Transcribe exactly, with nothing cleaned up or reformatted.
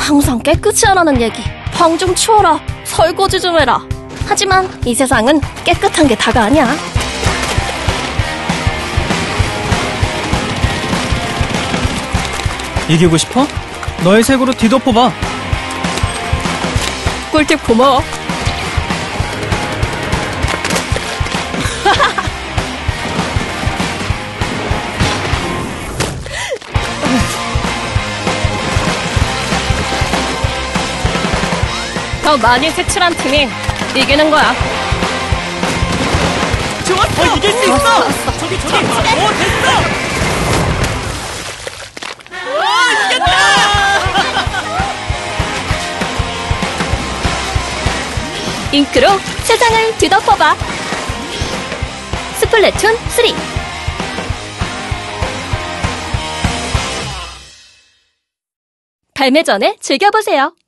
항상 깨끗이 하라는 얘기. 방 좀 치워라. 설거지 좀 해라. 하지만 이 세상은 깨끗한 게 다가 아니야. 이기고 싶어? 너의 색으로 뒤덮어봐. 꿀팁 고마워. 더 많이 색칠한 팀이 이기는 거야. 좋았어! 어, 이길 수 있어! 저기 저기! 오, 됐어! 오, 이겼다! 잉크로 세상을 뒤덮어봐. 스플래툰 삼. 발매 전에 즐겨보세요.